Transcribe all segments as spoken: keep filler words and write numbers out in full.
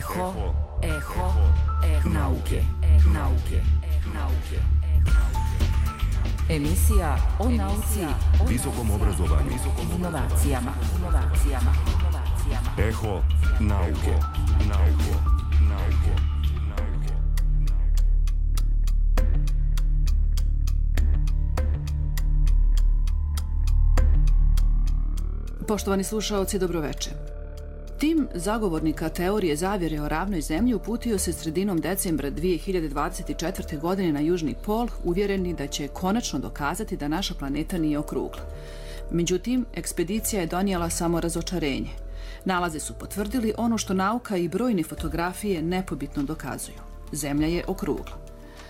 Eho, eho, eho nauke, nauke, nauke. Emisija o nauci, visokom obrazovanju, inovacijama, inovacijama, inovacijama. Eho nauke, nauke, nauke, nauke. Poštovani slušaoci, dobroveče. Tim zagovornika teorije zavjere o ravnoj zemlji uputio se sredinom decembra dvije hiljade dvadeset četvrte. godine na Južni pol, uvjereni da će konačno dokazati da naša planeta nije okrugla. Međutim, ekspedicija je donijela samo razočarenje. Nalazi su potvrdili ono što nauka i brojne fotografije nepobitno dokazuju. Zemlja je okrugla.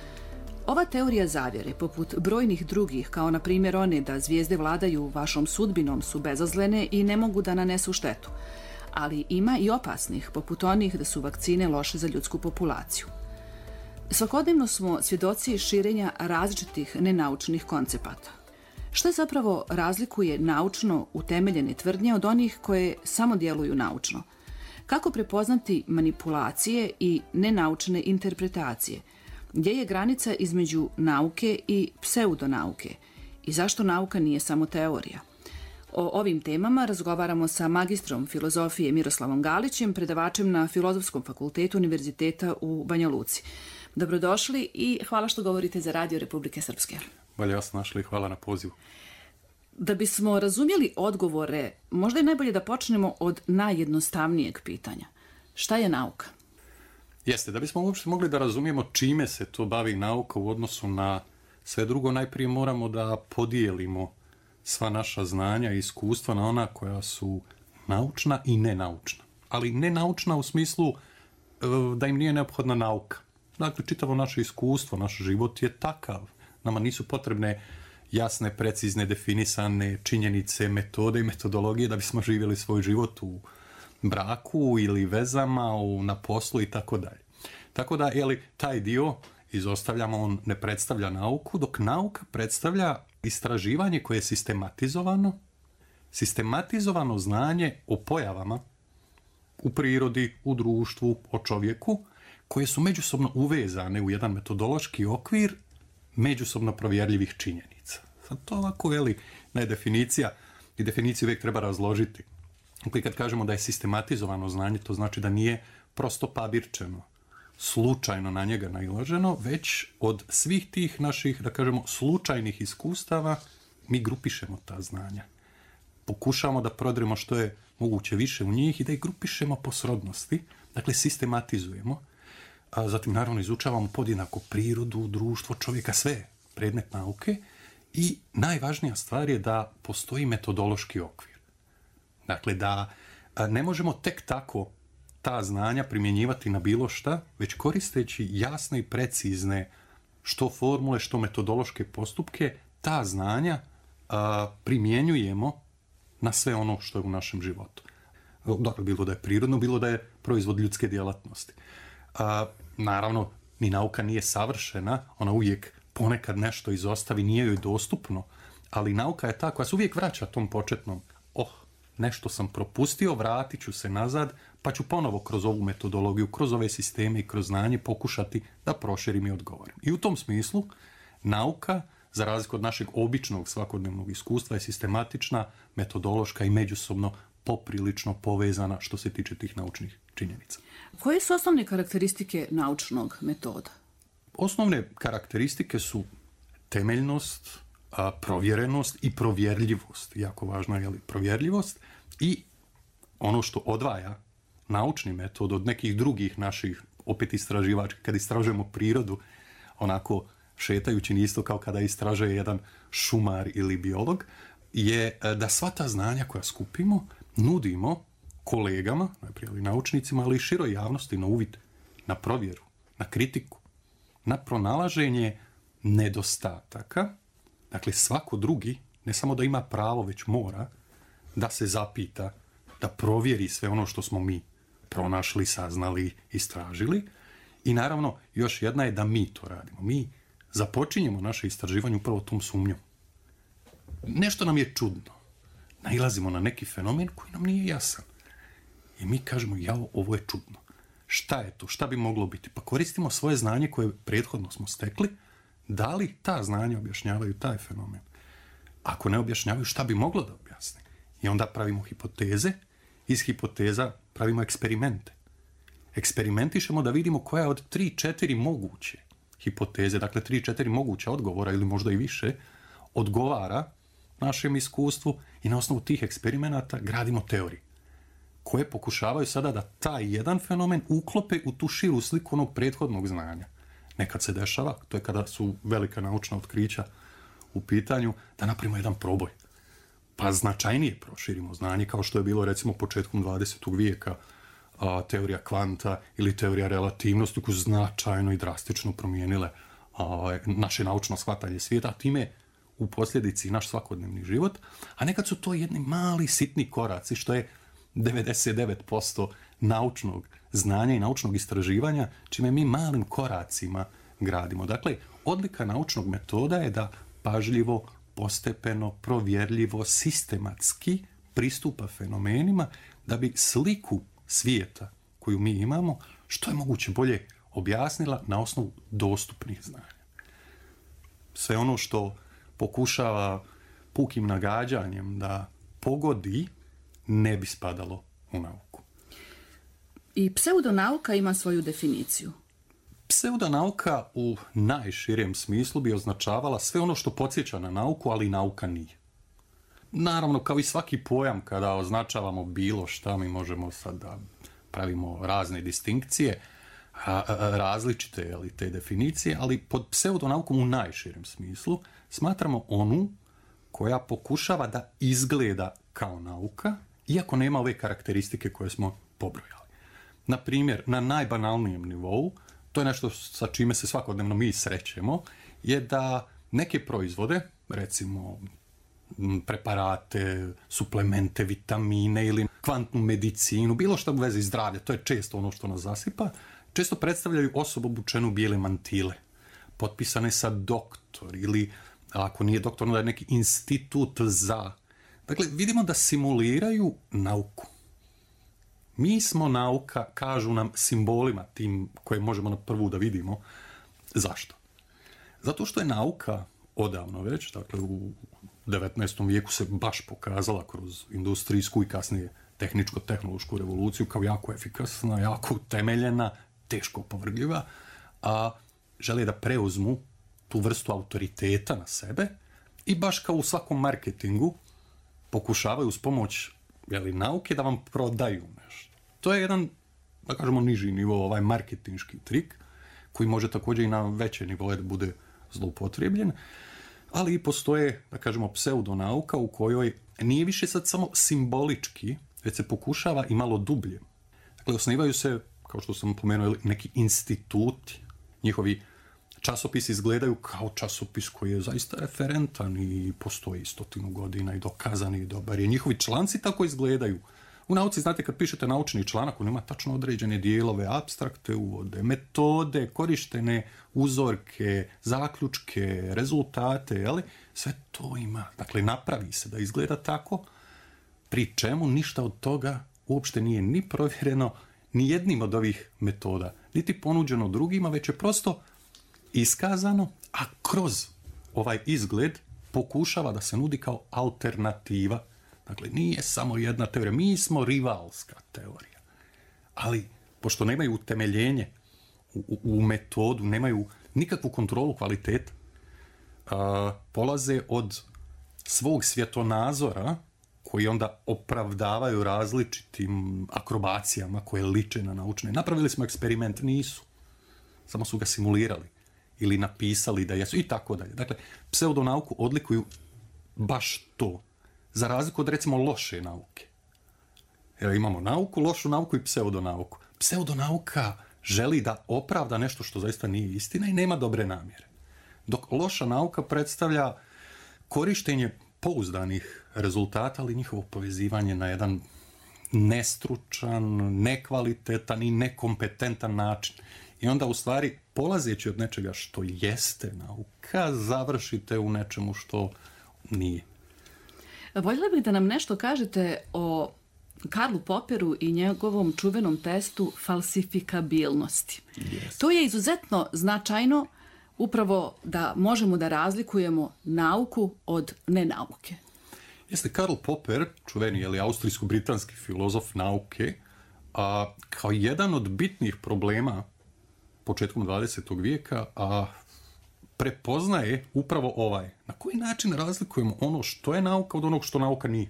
Ova teorija zavjere, poput brojnih drugih, kao na primjer one da zvijezde vladaju vašom sudbinom, su bezazlene i ne mogu da nanesu štetu. Ali ima i opasnih, poput onih da su vakcine loše za ljudsku populaciju. Svakodnevno smo svjedoci širenja različitih nenaučnih koncepata. Što zapravo razlikuje naučno utemeljene tvrdnje od onih koje samo djeluju naučno? Kako prepoznati manipulacije i nenaučne interpretacije? Gdje je granica između nauke i pseudonauke? I zašto nauka nije samo teorija? O ovim temama razgovaramo sa magistrom filozofije Miroslavom Galićem, predavačem na Filozofskom fakultetu Univerziteta u Banja Luci. Dobrodošli i hvala što govorite za Radio Republike Srpske. Bolje vas našli i hvala na pozivu. Da bismo razumjeli odgovore, možda je najbolje da počnemo od najjednostavnijeg pitanja. Šta je nauka? Jeste, da bismo uopšte mogli da razumijemo čime se to bavi nauka u odnosu na sve drugo, najprije moramo da podijelimo sva naša znanja i iskustva na ona koja su naučna i nenaučna. Ali nenaučna u smislu da im nije neophodna nauka. Dakle, čitavo naše iskustvo, naš život je takav. Nama nisu potrebne jasne, precizne, definisane činjenice, metode i metodologije da bismo živjeli svoj život u braku ili vezama, u, na poslu i tako dalje. Tako da, jeli, taj dio izostavljamo, on ne predstavlja nauku, dok nauka predstavlja istraživanje koje je sistematizovano, sistematizovano znanje o pojavama u prirodi, u društvu, o čovjeku, koje su međusobno uvezane u jedan metodološki okvir međusobno provjerljivih činjenica. Sad to ovako veli ne definicija i definiciju uvijek treba razložiti. Dakle, kad kažemo da je sistematizovano znanje, to znači da nije prosto pabirčeno, slučajno na njega nailaženo, već od svih tih naših, da kažemo, slučajnih iskustava mi grupišemo ta znanja. Pokušamo da prodremo što je moguće više u njih i da ih grupišemo po srodnosti, dakle sistematizujemo. A zatim naravno izučavamo podjednako prirodu, društvo, čovjeka, sve predmet nauke i najvažnija stvar je da postoji metodološki okvir. Dakle, da ne možemo tek tako ta znanja primjenjivati na bilo šta, već koristeći jasne i precizne što formule, što metodološke postupke, ta znanja a, primjenjujemo na sve ono što je u našem životu. Dakle, bilo da je prirodno, bilo da je proizvod ljudske djelatnosti. A, naravno, ni nauka nije savršena, ona uvijek ponekad nešto izostavi, nije joj dostupno, ali nauka je ta koja se uvijek vraća tom početnom, oh, nešto sam propustio, vratit ću se nazad, pa ću ponovo kroz ovu metodologiju, kroz ove sisteme i kroz znanje pokušati da proširim i odgovorim. I u tom smislu nauka, za razliku od našeg običnog svakodnevnog iskustva, je sistematična, metodološka i međusobno poprilično povezana što se tiče tih naučnih činjenica. Koje su osnovne karakteristike naučnog metoda? Osnovne karakteristike su temeljnost, a, provjerenost i provjerljivost. Jako važno je li provjerljivost i ono što odvaja naučni metod od nekih drugih naših opet istraživački. Kad istražujemo prirodu, onako šetajući isto kao kada istražuje jedan šumar ili biolog, je da sva ta znanja koja skupimo nudimo kolegama, najprije ali naučnicima, ali i široj javnosti na uvid, na provjeru, na kritiku, na pronalaženje nedostataka. Dakle, svako drugi, ne samo da ima pravo, već mora da se zapita, da provjeri sve ono što smo mi pronašli, saznali, istražili. I naravno, još jedna je da mi to radimo. Mi započinjemo naše istraživanje upravo tom sumnjom. Nešto nam je čudno. Nailazimo na neki fenomen koji nam nije jasan. I mi kažemo, jao, ovo je čudno. šta je to, šta bi moglo biti. Pa koristimo svoje znanje koje prethodno smo stekli, da li ta znanja objašnjavaju taj fenomen. Ako ne objašnjavaju, šta bi moglo da objasne. I onda pravimo hipoteze, iz hipoteza pravimo eksperimente. Eksperimentišemo da vidimo koja od tri četiri moguće hipoteze, dakle tri četiri moguća odgovora ili možda i više, odgovara našem iskustvu i na osnovu tih eksperimenata gradimo teorije koje pokušavaju sada da taj jedan fenomen uklope u tu širu sliku onog prethodnog znanja. Nekad se dešava, to je kada su velika naučna otkrića u pitanju, da napravimo jedan proboj. Pa značajnije proširimo znanje, kao što je bilo recimo početkom dvadesetog vijeka a, teorija kvanta ili teorija relativnosti, koje su značajno i drastično promijenile a, naše naučno shvatanje svijeta, a time u posljedici naš svakodnevni život. A nekad su to jedni mali sitni koraci, što je devedeset devet posto naučnog znanja i naučnog istraživanja, čime mi malim koracima gradimo. Dakle, odlika naučnog metoda je da pažljivo, postepeno, provjerljivo, sistematski pristupa fenomenima da bi sliku svijeta koju mi imamo što je moguće bolje objasnila na osnovu dostupnih znanja. Sve ono što pokušava pukim nagađanjem da pogodi ne bi spadalo u nauku. I pseudonauka ima svoju definiciju. Pseudonauka u najširem smislu bi označavala sve ono što podsjeća na nauku, ali nauka nije. Naravno, kao i svaki pojam, kada označavamo bilo šta, mi možemo sad da pravimo razne distinkcije, različite ali, te definicije, ali pod pseudonaukom u najširem smislu smatramo onu koja pokušava da izgleda kao nauka, iako nema ove karakteristike koje smo pobrojali. Na primjer, na najbanalnijem nivou, to je nešto sa čime se svakodnevno mi srećemo, je da neke proizvode, recimo preparate, suplemente, vitamine ili kvantnu medicinu, bilo što u vezi zdravlja, to je često ono što nas zasipa, često predstavljaju osobu obučenu u bijele mantile, potpisane sa doktor ili, ako nije doktor, onda je neki institut za. Dakle, vidimo da simuliraju nauku. Mi smo nauka, kažu nam simbolima, tim koje možemo na prvu da vidimo. Zašto? Zato što je nauka odavno već, dakle u devetnaestom vijeku se baš pokazala kroz industrijsku i kasnije tehničko-tehnološku revoluciju kao jako efikasna, jako utemeljena, teško opovrgljiva, a žele da preuzmu tu vrstu autoriteta na sebe i baš kao u svakom marketingu pokušavaju uz pomoć jeli, nauke da vam prodaju nešto. To je jedan, da kažemo, niži nivo, ovaj marketinški trik, koji može također i na veće nivoje da bude zloupotrebljen, ali i postoje, da kažemo, pseudonauka u kojoj nije više sad samo simbolički, već se pokušava i malo dublje. Dakle, osnivaju se, kao što sam pomenuo, neki instituti. Njihovi časopisi izgledaju kao časopis koji je zaista referentan i postoji stotinu godina i dokazani i dobar je. Njihovi članci tako izgledaju. U nauci, znate, kad pišete naučni članak, on ima tačno određene dijelove, apstrakte uvode, metode, korištene uzorke, zaključke, rezultate, jeli? Sve to ima. Dakle, napravi se da izgleda tako, pri čemu ništa od toga uopšte nije ni provjereno, ni jednim od ovih metoda, niti ponuđeno drugima, već je prosto iskazano, a kroz ovaj izgled pokušava da se nudi kao alternativa. Dakle, nije samo jedna teorija, mi smo rivalska teorija. Ali, pošto nemaju utemeljenje u, u, u metodu, nemaju nikakvu kontrolu kvaliteta, a, polaze od svog svjetonazora, koji onda opravdavaju različitim akrobacijama koje liče na naučne. Napravili smo eksperiment, nisu. Samo su ga simulirali ili napisali da jesu i tako dalje. Dakle, pseudonauku odlikuju baš to. Za razliku od, recimo, loše nauke. Jer imamo nauku, lošu nauku i pseudonauku. Pseudonauka želi da opravda nešto što zaista nije istina i nema dobre namjere. Dok loša nauka predstavlja korištenje pouzdanih rezultata, ali njihovo povezivanje na jedan nestručan, nekvalitetan i nekompetentan način. I onda, u stvari, polazeći od nečega što jeste nauka, završite u nečemu što nije. Voljela bih da nam nešto kažete o Karlu Popperu i njegovom čuvenom testu falsifikabilnosti. Yes. To je izuzetno značajno upravo da možemo da razlikujemo nauku od nenauke. Jeste, Karl Popper, čuveni je li austrijsko-britanski filozof nauke, a, kao jedan od bitnih problema početkom dvadesetog vijeka, a prepoznaje upravo ovaj. Na koji način razlikujemo ono što je nauka od onog što nauka nije?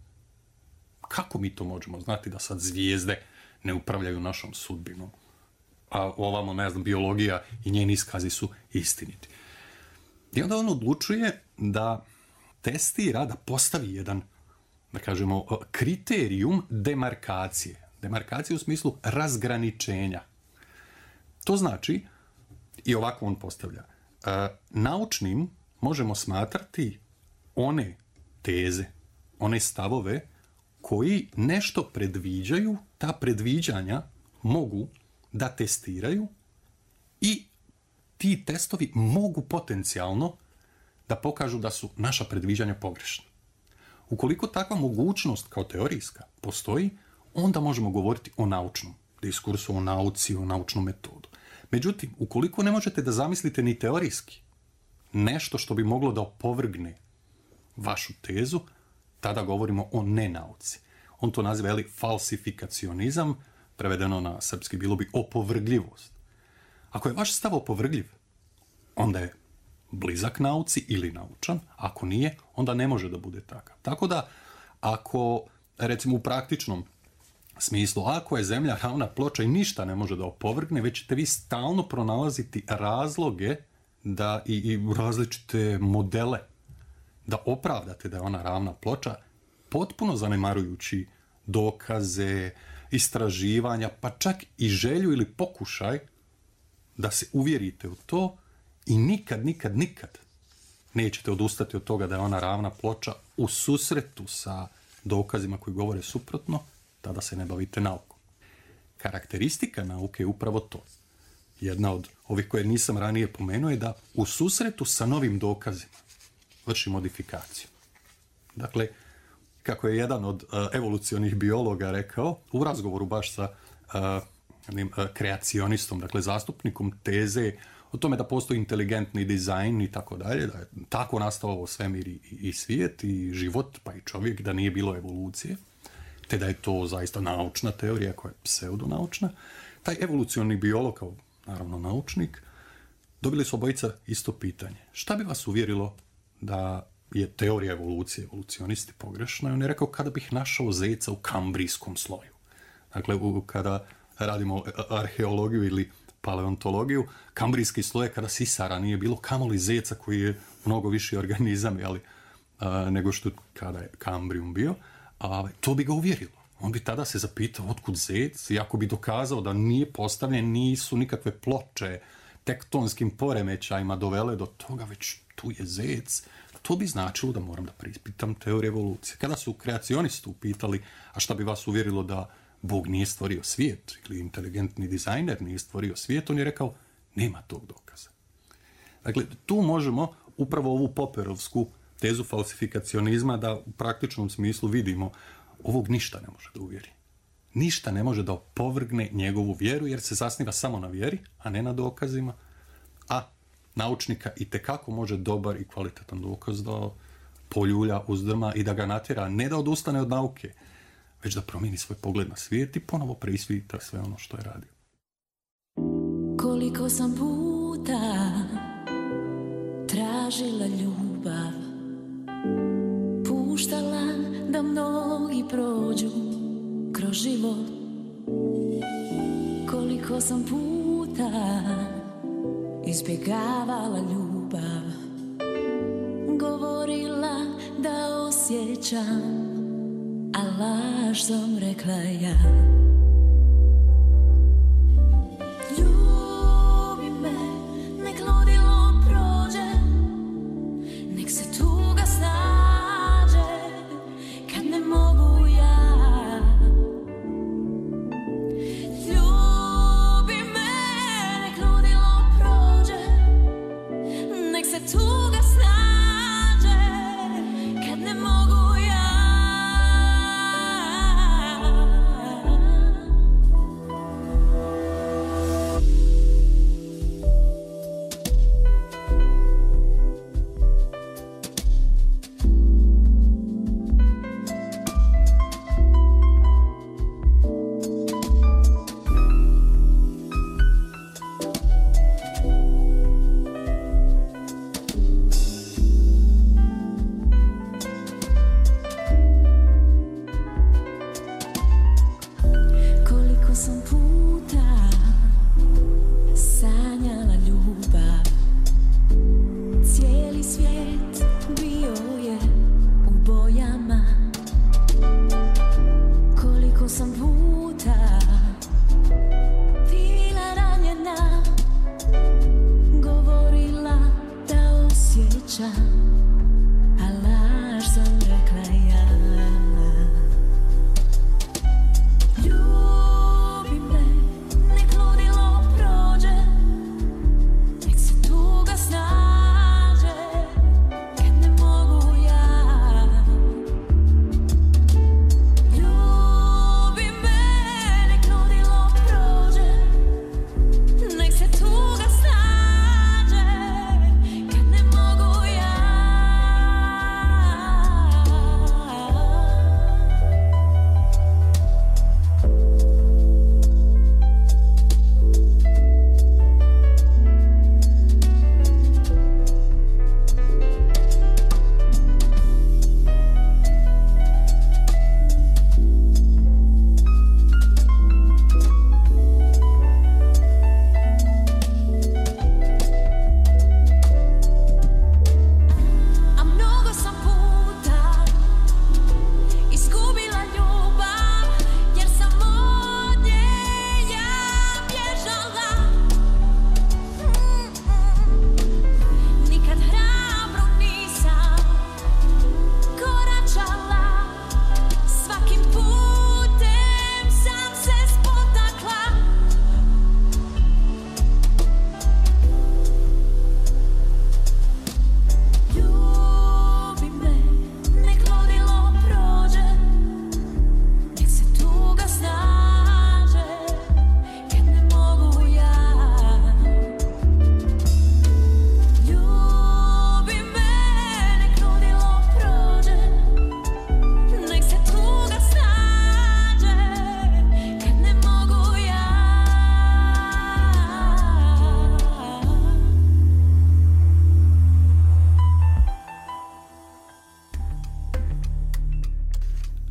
Kako mi to možemo znati da sad zvijezde ne upravljaju našom sudbinom? A ovamo, ne znam, biologija i njeni iskazi su istiniti. I onda on odlučuje da testira, da postavi jedan, da kažemo, kriterijum demarkacije. Demarkacije u smislu razgraničenja. To znači, i ovako on postavlja, uh, naučnim možemo smatrati one teze, one stavove koji nešto predviđaju, ta predviđanja mogu da testiraju i ti testovi mogu potencijalno da pokažu da su naša predviđanja pogrešna. Ukoliko takva mogućnost kao teorijska postoji, onda možemo govoriti o naučnom diskursu, o nauci, o naučnom metodu. Međutim, ukoliko ne možete da zamislite ni teorijski nešto što bi moglo da opovrgne vašu tezu, tada govorimo o nenauci. On to naziva, jeli, falsifikacionizam, prevedeno na srpski bilo bi opovrgljivost. Ako je vaš stav opovrgljiv, onda je blizak nauci ili naučan, ako nije, onda ne može da bude takav. Tako da, ako, recimo u praktičnom smislu, ako je Zemlja ravna ploča i ništa ne može da opovrgne, već ćete vi stalno pronalaziti razloge da i, i različite modele da opravdate da je ona ravna ploča, potpuno zanemarujući dokaze, istraživanja, pa čak i želju ili pokušaj da se uvjerite u to i nikad, nikad, nikad nećete odustati od toga da je ona ravna ploča u susretu sa dokazima koji govore suprotno, tada se ne bavite naukom. Karakteristika nauke je upravo to. Jedna od ovih koje nisam ranije pomenuo je da u susretu sa novim dokazima vrši modifikaciju. Dakle, kako je jedan od uh, evolucionih biologa rekao, u razgovoru baš sa uh, jednim, uh, kreacionistom, dakle zastupnikom teze o tome da postoji inteligentni dizajn i tako dalje, da je tako nastao svemir i, i svijet i život, pa i čovjek, da nije bilo evolucije, te da je to zaista naučna teorija koja je pseudonaučna. Taj evolucioni biolog, kao naravno naučnik, dobili su obojica isto pitanje. Šta bi vas uvjerilo da je teorija evolucije, evolucionisti, pogrešna? I on je rekao, kada bih našao zeca u kambrijskom sloju. Dakle, u, kada radimo arheologiju ili paleontologiju, kambrijski sloj je kada sisara nije bilo, kamoli zeca koji je mnogo viši organizam, jeli, a, nego što kada je kambrijum bio. A, to bi ga uvjerilo. On bi tada se zapitao otkud zec, i ako bi dokazao da nije postavljen, nisu nikakve ploče tektonskim poremećajima dovele do toga, već tu je zec, to bi značilo da moram da preispitam teoriju evolucije. Kada su kreacionisti upitali, a šta bi vas uvjerilo da Bog nije stvorio svijet, ili inteligentni dizajner nije stvorio svijet, on je rekao, nema tog dokaza. Dakle, tu možemo upravo ovu Popperovsku tezu falsifikacionizma da u praktičnom smislu vidimo, ovog ništa ne može da uvjeri. Ništa ne može da opovrgne njegovu vjeru, jer se zasniva samo na vjeri, a ne na dokazima. A naučnika itekako može dobar i kvalitetan dokaz da poljulja, uzdrma i da ga natjera ne da odustane od nauke, već da promijeni svoj pogled na svijet i ponovo preispita sve ono što je radio. Koliko sam puta tražila ljubav, puštala da mnogi prođu kroz život. Koliko sam puta izbjegavala ljubav, govorila da osjećam, a laž sam rekla ja. Ljubi me, nek ludilo prođe, nek se tuga snađe, kad ne mogu ja. Ljubi me, nek ludilo prođe, nek se tuga snađe, kad ne mogu ja.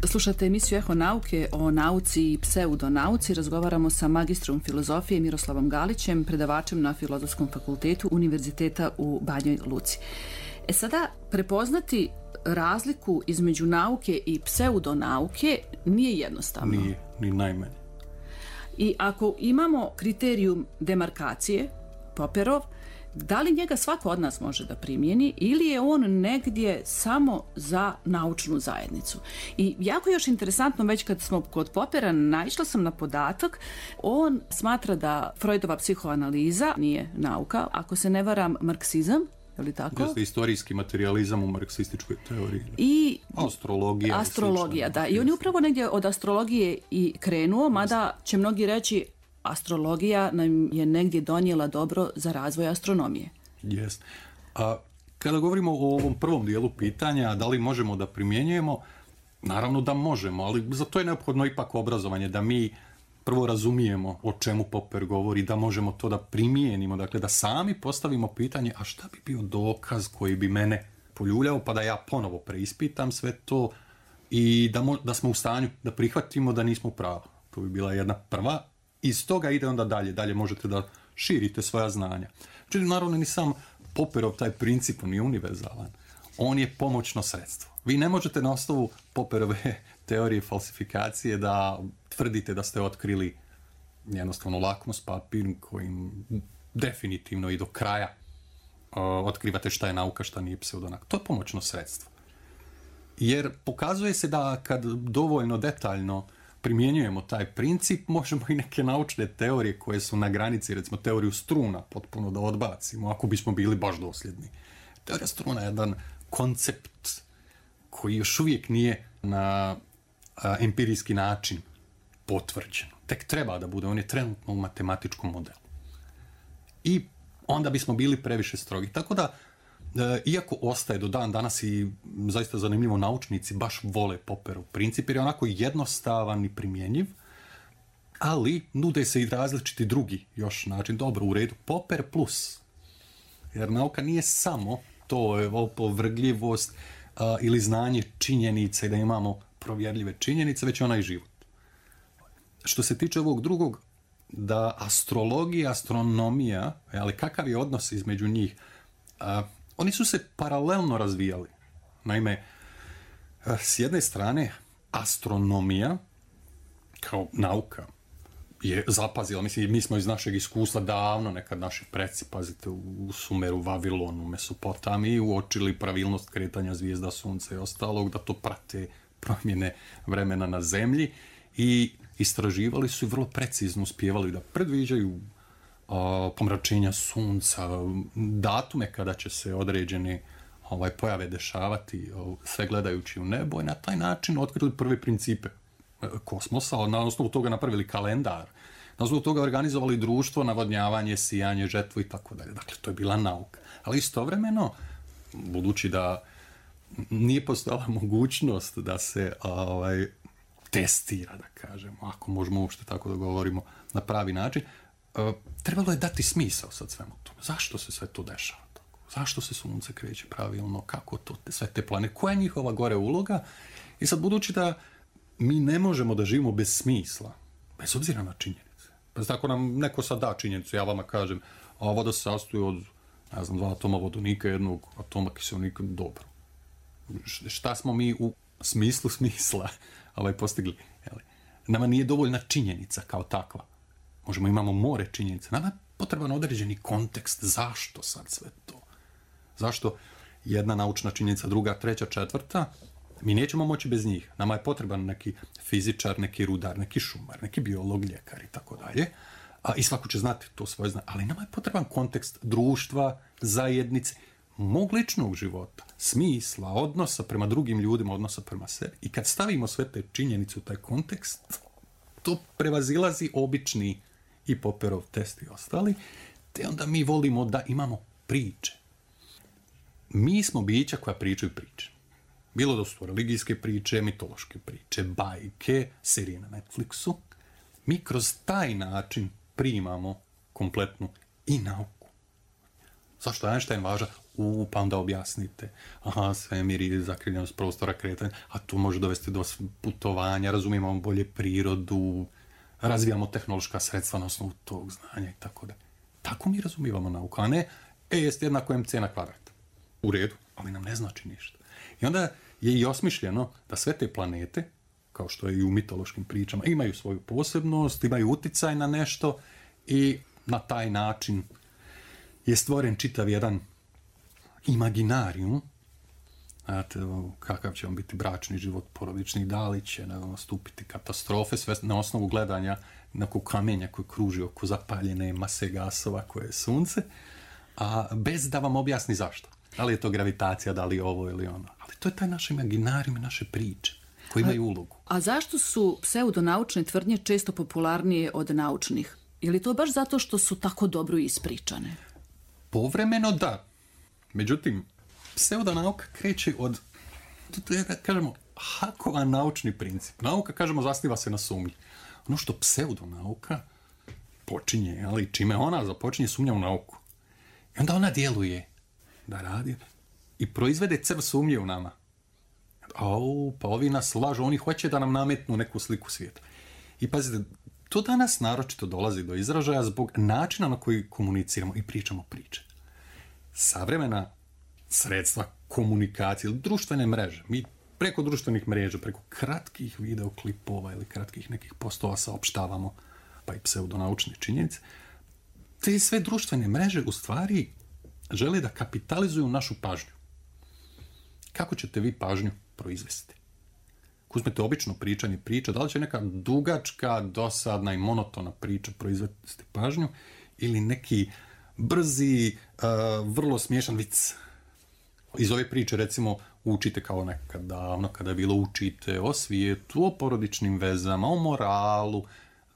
Slušate emisiju Eho nauke o nauci i pseudonauci. Razgovaramo sa magistrom filozofije Miroslavom Galićem, predavačem na Filozofskom fakultetu Univerziteta u Banjoj Luci. E sada, prepoznati razliku između nauke i pseudonauke nije jednostavno. Nije, ni najmanje. I ako imamo kriterijum demarkacije, Popperov, da li njega svako od nas može da primjeni ili je on negdje samo za naučnu zajednicu? I jako još interesantno, već kad smo kod Poppera, naišla sam na podatak, on smatra da Freudova psihoanaliza nije nauka, ako se ne varam, marksizam, je li tako? Jeste istorijski materijalizam u marksističkoj teoriji. I astrologija. Astrologija, da. I on je upravo negdje od astrologije i krenuo, mada će mnogi reći astrologija nam je negdje donijela dobro za razvoj astronomije. Jest. A kada govorimo o ovom prvom dijelu pitanja, da li možemo da primjenjujemo, naravno da možemo, ali za to je neophodno ipak obrazovanje, da mi prvo razumijemo o čemu Popper govori, da možemo to da primijenimo, dakle da sami postavimo pitanje, a šta bi bio dokaz koji bi mene poljuljao, pa da ja ponovo preispitam sve to i da, mo- da smo u stanju da prihvatimo da nismo u pravu. To bi bila jedna prva. Iz toga ide onda dalje. Dalje možete da širite svoja znanja. Međutim, naravno, ni sam Popperov taj princip nije univerzalan. On je pomoćno sredstvo. Vi ne možete na osnovu Popperove teorije falsifikacije da tvrdite da ste otkrili jednostavno lakmus papir kojim definitivno i do kraja uh, otkrivate šta je nauka, šta nije pseudonauka. To je pomoćno sredstvo. Jer pokazuje se da kad dovoljno detaljno primjenjujemo taj princip, možemo i neke naučne teorije koje su na granici, recimo teoriju struna, potpuno da odbacimo, ako bismo bili baš dosljedni. Teorija struna je jedan koncept koji još uvijek nije na a, empirijski način potvrđen. Tek treba da bude, on je trenutno u matematičkom modelu. I onda bismo bili previše strogi. Tako da, e, iako ostaje do dan danas i zaista zanimljivo, naučnici baš vole Popperov princip, jer je onako jednostavan i primjenjiv, ali nude se i različiti drugi još način. Dobro, u redu, Popper plus. Jer nauka nije samo to je opovrgljivost a, ili znanje činjenica i da imamo provjerljive činjenice, već ona i život. Što se tiče ovog drugog, da astrologija, astronomija, ali kakav je odnos između njih, a, oni su se paralelno razvijali. Naime, a, s jedne strane, astronomija kao nauka je zapazila, mislim, mi smo iz našeg iskustva davno, nekad naši preci, pazite, u Sumeru, Vavilonu, Mesopotamiji, uočili pravilnost kretanja zvijezda, sunca i ostalog, da to prate promjene vremena na zemlji i istraživali su i vrlo precizno uspijevali da predviđaju a, pomračenja sunca, datume kada će se određene ovaj, pojave dešavati, a, sve gledajući u nebo i na taj način otkrili prve principe kosmosa, na osnovu toga napravili kalendar, na osnovu toga organizovali društvo, navodnjavanje, sijanje, žetvu i tako dalje. Dakle, to je bila nauka. Ali istovremeno, budući da nije postojala mogućnost da se ovaj, testira, da kažemo, ako možemo uopšte tako da govorimo na pravi način, trebalo je dati smisao sad svemu tome. Zašto se sve to dešava tako? Zašto se sunce kreće pravilno? Kako to, sve te planete? Koja je njihova gore uloga? I sad, budući da mi ne možemo da živimo bez smisla, bez obzira na činjenice. Pa tako nam neko sad da činjenicu, ja vama kažem, a voda se sastoji od, ne znam, dva atoma vodonika, jednog atoma kiselnika, dobro. Šta smo mi u smislu smisla ovaj, postigli? Jeli? Nama nije dovoljna činjenica kao takva. Možemo imamo more činjenica. Nama je potreban određeni kontekst. Zašto sad sve to? Zašto jedna naučna činjenica, druga, treća, četvrta? Mi nećemo moći bez njih. Nama je potreban neki fizičar, neki rudar, neki šumar, neki biolog, ljekar i tako dalje. A i svako će znati to svoje znanje. Ali nama je potreban kontekst društva, zajednice, mog ličnog života, smisla, odnosa prema drugim ljudima, odnosa prema sebi. I kad stavimo sve te činjenice u taj kontekst, to prevazilazi obični i Popperov test i ostali, te onda mi volimo da imamo priče. Mi smo bića koja pričaju priče. Bilo da su to religijske priče, mitološke priče, bajke, serije na Netflixu. Mi kroz taj način primamo kompletnu i nauku. Zašto je Einstein važan? u, pa onda objasnite, aha, svemir i zakrivljenost prostora kretanja, a to može dovesti do putovanja, razumijemo bolje prirodu, razvijamo tehnološka sredstva na osnovu tog znanja i tako da. Tako mi razumijevamo nauku, a ne E jest jednako M C na kvadrat. U redu, ali nam ne znači ništa. I onda je i osmišljeno da sve te planete, kao što je i u mitološkim pričama, imaju svoju posebnost, imaju uticaj na nešto i na taj način je stvoren čitav jedan imaginarijum. Znate, kakav će on biti bračni život, porodični, da li će nastupiti katastrofe, sve na osnovu gledanja nekog kamenja koji kruži oko zapaljene mase gasova koje je sunce, a bez da vam objasni zašto. Da li je to gravitacija, da li je ovo ili ono. Ali to je taj naš imaginarijum i naše priče koji imaju ulogu. A zašto su pseudonaučne tvrdnje često popularnije od naučnih? Je li to baš zato što su tako dobro ispričane? Povremeno da. Međutim, pseudonauka kreće od, to je da kažemo, hakovan naučni princip. Nauka, kažemo, zasniva se na sumnji. Ono što pseudonauka počinje, ali čime ona započinje, sumnja u nauku. I onda ona djeluje da radi i proizvede crv sumnje u nama. Au, pa ovi nas lažu, oni hoće da nam nametnu neku sliku svijeta. I pazite, to danas naročito dolazi do izražaja zbog načina na koji komuniciramo i pričamo priče. Savremena sredstva komunikacije ili društvene mreže, mi preko društvenih mreža, preko kratkih videoklipova ili kratkih nekih postova saopštavamo, pa i pseudonaučne činjenice, te sve društvene mreže u stvari žele da kapitalizuju našu pažnju. Kako ćete vi pažnju proizvesti? Ako uzmete obično pričanje priča, da li će neka dugačka, dosadna i monotona priča proizvesti pažnju ili neki brzi, uh, vrlo smiješan vic? Iz ove priče, recimo, učite kao nekad davno, kada je bilo učite o svijetu, o porodičnim vezama, o moralu,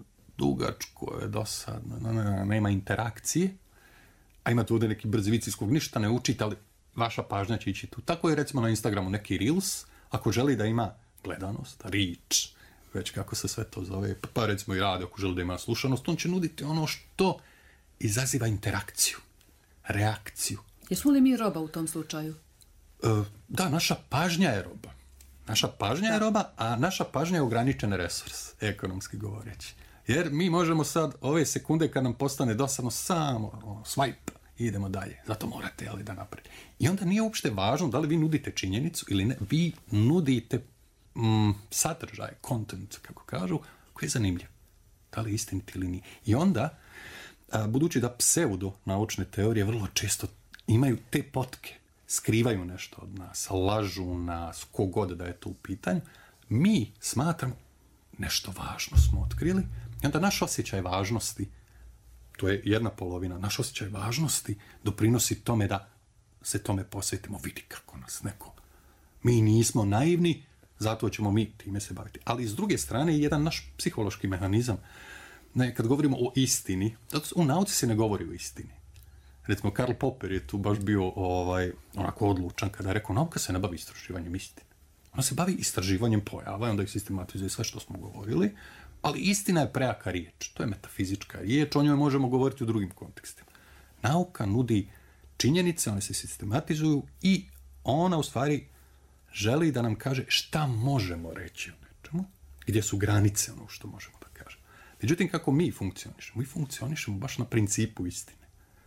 dugačko je, dosadno, nema interakcije, a imate ovdje neki brzi vic iz kog ništa ne učite, ali vaša pažnja će ići tu. Tako je, recimo, na Instagramu neki Reels, ako želi da ima gledanost, reach, već kako se sve to zove, pa recimo i radio, ako želi da ima slušanost, on će nuditi ono što izaziva interakciju, reakciju. Jesmo li mi roba u tom slučaju? E, da, naša pažnja je roba. Naša pažnja je roba, a naša pažnja je ograničen resurs, ekonomski govoreći. Jer mi možemo sad, ove sekunde kad nam postane dosadno, samo ono, swipe i idemo dalje. Zato morate, ali da napred. I onda nije uopšte važno da li vi nudite činjenicu ili ne. Vi nudite mm, sadržaj, content, kako kažu, koji je zanimljiv. Da li je istinit ili nije. I onda, a, budući da pseudo naučne teorije vrlo često imaju te potke, skrivaju nešto od nas, lažu nas, kogod da je to u pitanju, mi smatram nešto važno smo otkrili i onda naš osjećaj važnosti, to je jedna polovina, naš osjećaj važnosti doprinosi tome da se tome posvetimo. Vidi kako nas neko. Mi nismo naivni, zato ćemo mi time se baviti. Ali s druge strane je jedan naš psihološki mehanizam. Ne, kad govorimo o istini, u nauci se ne govori o istini. Recimo, Karl Popper je tu baš bio ovaj, onako odlučan kada je rekao, nauka se ne bavi istraživanjem istine. Ona se bavi istraživanjem pojava i onda ih sistematizuje sve što smo govorili, ali istina je prejaka riječ. To je metafizička riječ, o njoj možemo govoriti u drugim kontekstima. Nauka nudi činjenice, one se sistematizuju i ona u stvari želi da nam kaže šta možemo reći o nečemu, gdje su granice ono što možemo da kažemo. Međutim, kako mi funkcionišemo? Mi funkcionišemo baš na principu istine.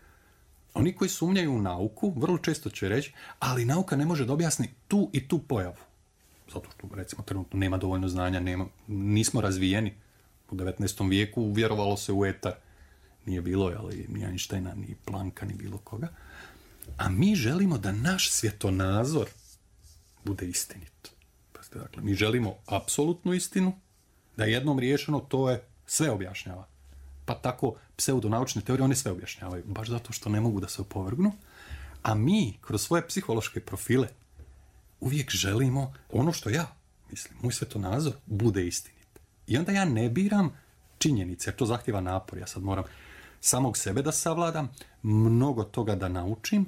Oni koji sumnjaju u nauku vrlo često će reći, ali nauka ne može da objasni tu i tu pojavu. Zato što, recimo, trenutno nema dovoljno znanja, nema, nismo razvijeni. U devetnaestom vijeku vjerovalo se u etar. Nije bilo, ali ni Einsteina, ni Plancka, ni bilo koga. A mi želimo da naš svjetonazor bude istinit. Dakle, mi želimo apsolutnu istinu, da jednom riješeno to je sve objašnjava. Pa tako pseudonaučne teorije, one sve objašnjavaju, baš zato što ne mogu da se opovrgnu. A mi, kroz svoje psihološke profile, uvijek želimo ono što ja mislim, moj svjetonazor, bude istinit. I onda ja ne biram činjenice, jer to zahtjeva napor. Ja sad moram samog sebe da savladam, mnogo toga da naučim,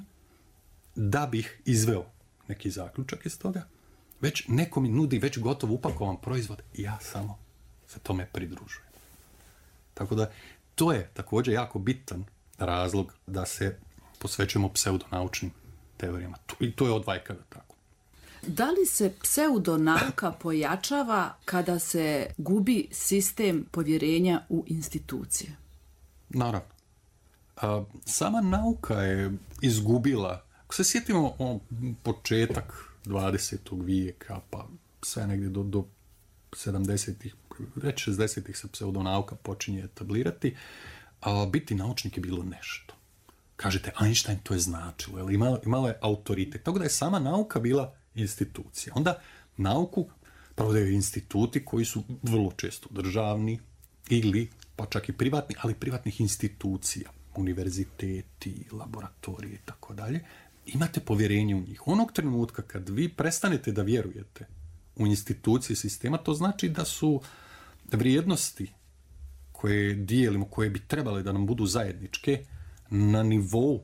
da bih izveo neki zaključak iz toga, već neko mi nudi već gotov upakovan proizvod i ja samo se tome pridružujem. Tako da to je također jako bitan razlog da se posvećujemo pseudonaučnim teorijama. I to je od vajkada tako. Da li se pseudonauka pojačava kada se gubi sistem povjerenja u institucije? Naravno. A, sama nauka je izgubila, ako se sjetimo o početak dvadesetog vijeka, pa sve negdje do, do sedamdesetih, već šezdesetih se pseudonauka počinje etablirati, a biti naučnik je bilo nešto. Kažete, Einstein to je značilo, jel? Imala, imala je autoritet. Tako da je sama nauka bila institucija. Onda nauku provode instituti koji su vrlo često državni ili pa čak i privatni, ali privatnih institucija, univerziteti, laboratorije i tako dalje. Imate povjerenje u njih. Onog trenutka kad vi prestanete da vjerujete u institucije sistema, to znači da su vrijednosti koje dijelimo, koje bi trebale da nam budu zajedničke, na nivou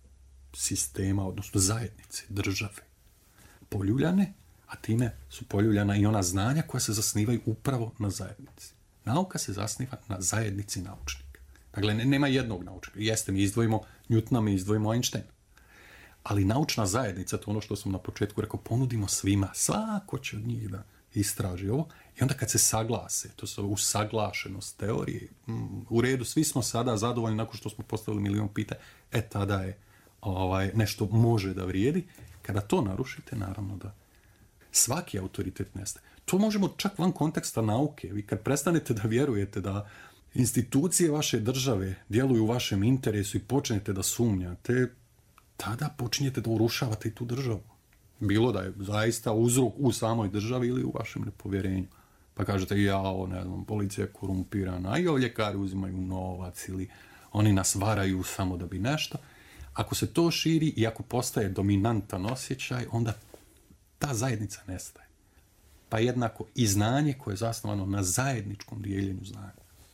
sistema, odnosno zajednice, države, poljuljane, a time su poljuljana i ona znanja koja se zasnivaju upravo na zajednici. Nauka se zasniva na zajednici naučnika. Dakle, ne, nema jednog naučnika. Jeste, mi izdvojimo Newtona, mi izdvojimo Einsteina. Ali naučna zajednica, to je ono što sam na početku rekao, ponudimo svima. Svako će od njih da istraži ovo. I onda kad se saglase, to su usaglašenost teorije, mm, u redu, svi smo sada zadovoljni nakon što smo postavili milion pitanja, e tada je ovaj, nešto može da vrijedi. Kada to narušite, naravno da svaki autoritet nestaje. To možemo čak van konteksta nauke. Vi kad prestanete da vjerujete da institucije vaše države djeluju u vašem interesu i počnete da sumnjate, tada počinjete da urušavate i tu državu. Bilo da je zaista uzrok u samoj državi ili u vašem nepovjerenju. Pa kažete, jao, ne znam, policija je korumpirana, i ljekari uzimaju novac ili oni nas varaju samo da bi nešto. Ako se to širi i ako postaje dominantan osjećaj, onda ta zajednica nestaje. Pa jednako i znanje koje je zasnovano na zajedničkom dijeljenju znanja.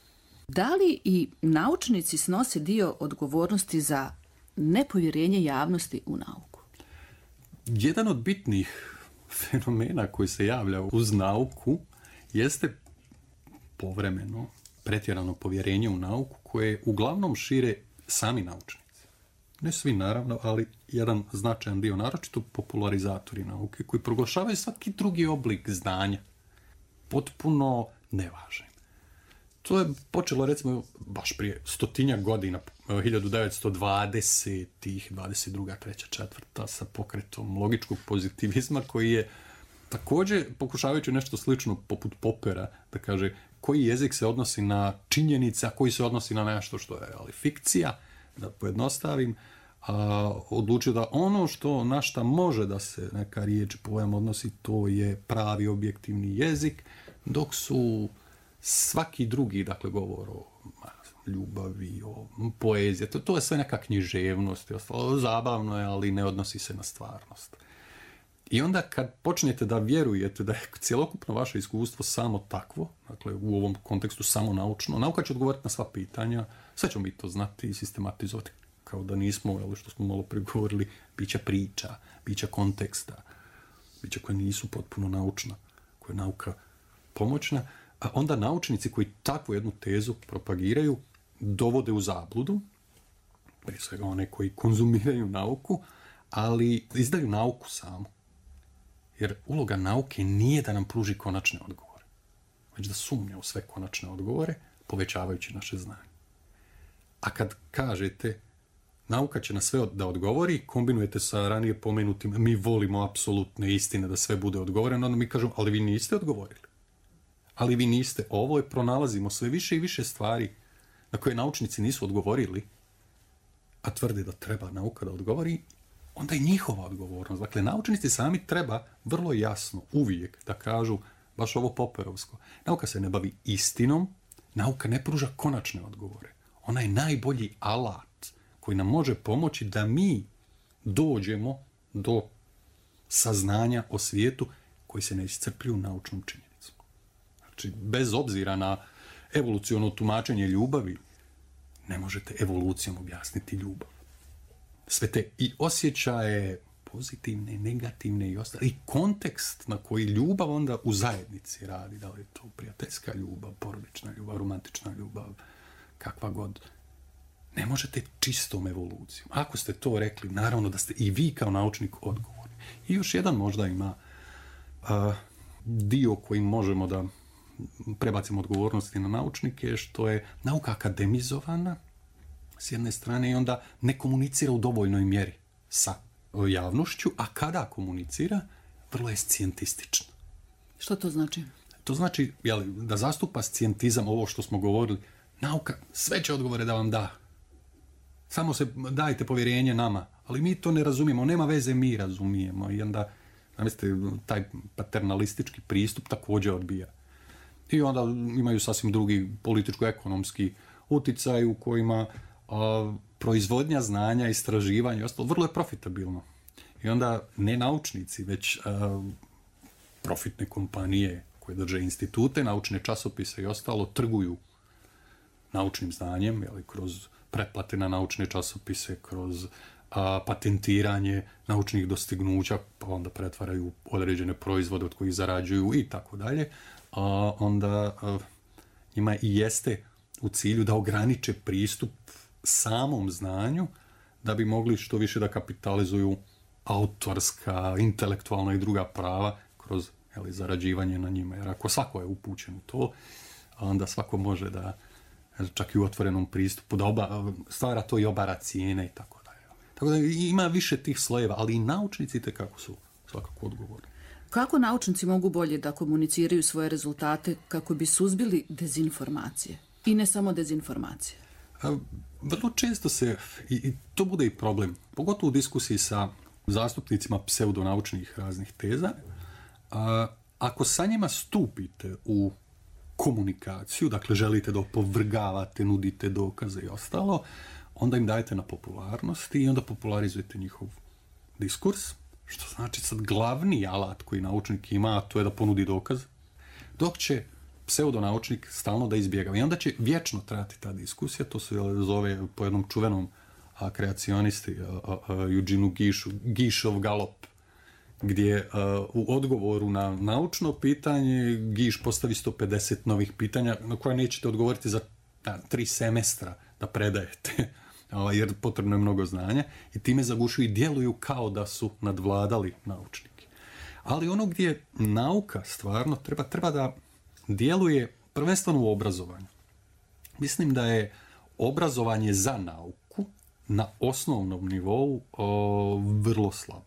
Da li i naučnici snose dio odgovornosti za nepovjerenje javnosti u nauku? Jedan od bitnih fenomena koji se javlja uz nauku jeste povremeno pretjerano povjerenje u nauku koje uglavnom šire sami naučnici. Ne svi naravno, ali jedan značajan dio, naročito popularizatori nauke, koji proglašavaju svaki drugi oblik znanja potpuno nevažnim. To je počelo, recimo, baš prije stotinjak godina, hiljadu devetsto dvadesetih, dvadeset druga, treća, četvrta, sa pokretom logičkog pozitivizma, koji je također, pokušavajući nešto slično poput Popera, da kaže koji jezik se odnosi na činjenice, a koji se odnosi na nešto što je ali fikcija, da pojednostavim, a, odlučio da ono što na šta može da se neka riječ, pojam odnosi, to je pravi objektivni jezik, dok su svaki drugi, dakle, govor o ljubavi, o poeziji, to, to je sve neka književnost, ostalo zabavno je, ali ne odnosi se na stvarnost. I onda kad počnete da vjerujete da je cjelokupno vaše iskustvo samo takvo, dakle u ovom kontekstu samo naučno, nauka će odgovoriti na sva pitanja, sve ćemo mi to znati i sistematizovati, kao da nismo, ali što smo malo pregovorili, bića priča, bića konteksta, bića koja nisu potpuno naučna, koja je nauka pomoćna, a onda naučnici koji takvu jednu tezu propagiraju dovode u zabludu, prije svega one koji konzumiraju nauku, ali izdaju nauku samu. Jer uloga nauke nije da nam pruži konačne odgovore, već da sumnja u sve konačne odgovore, povećavajući naše znanje. A kad kažete nauka će na sve da odgovori, kombinujete sa ranije pomenutim mi volimo apsolutne istine da sve bude odgovoreno, onda mi kažemo, ali vi niste odgovorili. Ali vi niste. Ovo je, pronalazimo sve više i više stvari na koje naučnici nisu odgovorili, a tvrde da treba nauka da odgovori, onda je njihova odgovornost. Dakle, naučnici sami treba vrlo jasno uvijek da kažu, baš ovo poperovsko, nauka se ne bavi istinom, nauka ne pruža konačne odgovore. Ona je najbolji alat koji nam može pomoći da mi dođemo do saznanja o svijetu koji se ne iscrpljuju naučnom činjenicom. Znači, bez obzira na evoluciono tumačenje ljubavi, ne možete evolucijom objasniti ljubav. Sve te i osjećaje, pozitivne, negativne i ostale, i kontekst na koji ljubav onda u zajednici radi, da li je to prijateljska ljubav, porodična ljubav, romantična ljubav, kakva god, ne možete čistom evolucijom. Ako ste to rekli, naravno da ste i vi kao naučnik odgovorni. I još jedan možda ima uh, dio kojim možemo da prebacimo odgovornosti na naučnike, što je nauka akademizovana s jedne strane i onda ne komunicira u dovoljnoj mjeri sa javnošću, a kada komunicira, vrlo je scijentistična. Što to znači? To znači jeli, da zastupa scijentizam, ovo što smo govorili, nauka sve će odgovore da vam da. Samo se dajte povjerenje nama, ali mi to ne razumijemo, nema veze, mi razumijemo. I onda, zamislite, taj paternalistički pristup također odbija. I onda imaju sasvim drugi političko-ekonomski uticaj u kojima a, proizvodnja znanja, istraživanja i ostalo vrlo je profitabilno. I onda ne naučnici, već a, profitne kompanije koje drže institute, naučne časopise i ostalo, trguju naučnim znanjem, jeli, kroz pretplate na naučne časopise, kroz a, patentiranje naučnih dostignuća, pa onda pretvaraju određene proizvode od kojih zarađuju i tako dalje. A onda a, njima i jeste u cilju da ograniče pristup samom znanju, da bi mogli što više da kapitalizuju autorska, intelektualna i druga prava kroz jeli, zarađivanje na njima. Jer ako svako je upućen u to, onda svako može da, čak i u otvorenom pristupu, da oba, stvara to i obara cijene i tako dalje. Tako da ima više tih slojeva, ali i naučnici tekako su svakako odgovorni. Kako naučnici mogu bolje da komuniciraju svoje rezultate kako bi suzbili dezinformacije? I ne samo dezinformacije. A, vrlo često se, i, i to bude i problem, pogotovo u diskusiji sa zastupnicima pseudonaučnih raznih teza, a, ako sa njima stupite u komunikaciju, dakle želite da opovrgavate, nudite dokaze i ostalo, onda im dajete na popularnosti i onda popularizujete njihov diskurs, što znači sad glavni alat koji naučnik ima, a to je da ponudi dokaz, dok će pseudonaučnik stalno da izbjegava. I onda će vječno trajati ta diskusija, to se zove po jednom čuvenom a, kreacionisti a, a, Eugeneu Gišu, Gišov galop, gdje a, u odgovoru na naučno pitanje Giš postavi sto pedeset novih pitanja na koja nećete odgovoriti za a, tri semestra da predajete, a, jer potrebno je mnogo znanja i time zagušuju i djeluju kao da su nadvladali naučnike. Ali ono gdje nauka stvarno treba, treba da djeluje prvenstveno u obrazovanju. Mislim da je obrazovanje za nauku na osnovnom nivou o, vrlo slabo.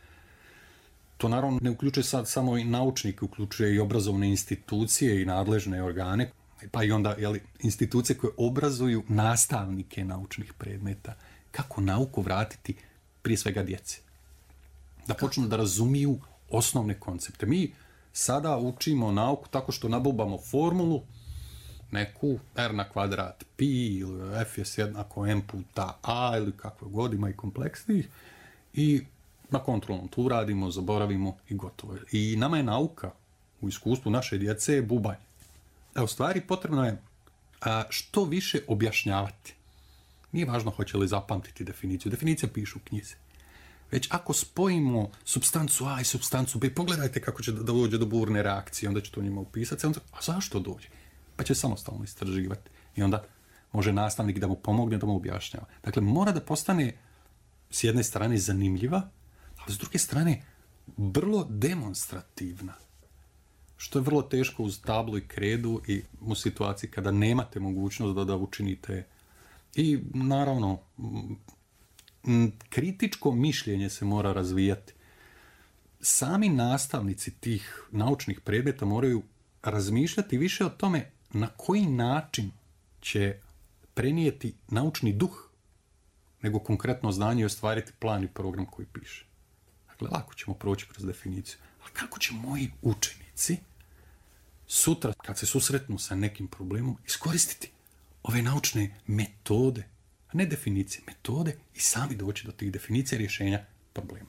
To naravno ne uključuje sad samo i naučnike, uključuje i obrazovne institucije i nadležne organe, pa i onda jeli, institucije koje obrazuju nastavnike naučnih predmeta. Kako nauku vratiti prije svega djeci? Da počnu da razumiju osnovne koncepte. Mi sada učimo nauku tako što nabubamo formulu, neku r na kvadrat pi ili f je jednako m puta a ili kakve god ima i kompleksnih i na kontrolnom tu radimo, zaboravimo i gotovo. I nama je nauka u iskustvu naše djece bubanj. E, u stvari potrebno je a, što više objašnjavati. Nije važno hoće li zapamtiti definiciju. Definicija piše u knjizi. Već ako spojimo supstancu A i supstancu B, pogledajte kako će da dođe do burne reakcije, onda će to njima upisati. Onda, a zašto dođe? Pa će samostalno istraživati. I onda može nastavnik da mu pomogne, da mu objašnjava. Dakle, mora da postane s jedne strane zanimljiva, ali s druge strane vrlo demonstrativna. Što je vrlo teško uz tablu i kredu i u situaciji kada nemate mogućnost da, da učinite. I naravno, kritičko mišljenje se mora razvijati. Sami nastavnici tih naučnih predmeta moraju razmišljati više o tome na koji način će prenijeti naučni duh nego konkretno znanje i ostvariti plan i program koji piše. Dakle, lako ćemo proći kroz definiciju. Ali kako će moji učenici sutra, kad se susretnu sa nekim problemom, iskoristiti ove naučne metode, a ne definicije, metode i sami doći do tih definicija rješenja problema.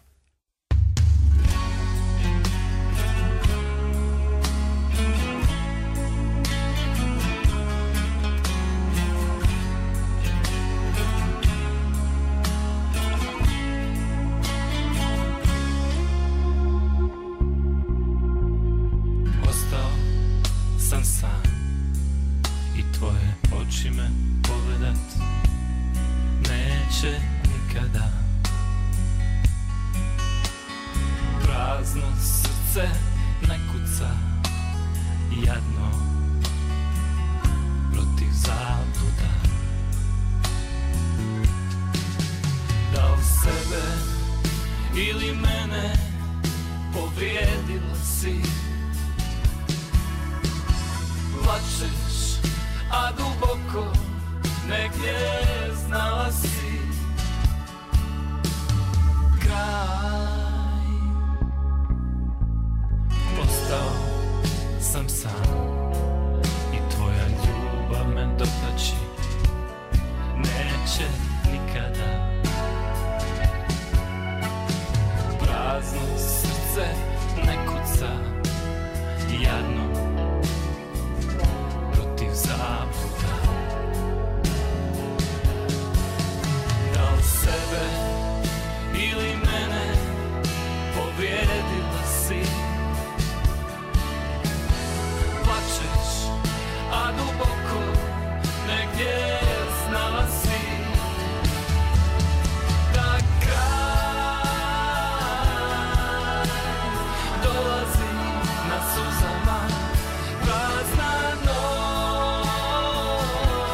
Ostao sam sam i tvoje oči me pogledat. neće nikada. Prazno srce ne kuca, jadno protiv zabluda. Da li sebe ili mene povrijedila si? Plačeš, a duboko negdje znala si kraj. Postao sam sam i tvoja ljubav me dotači neće nikada. Prazno srce ne kuca, jadno protiv zabluda. Da li sebe ili mene povrijedila si? Plačeš, a duboko negdje znala si da kraj dolazi na suzama. Prazna noć,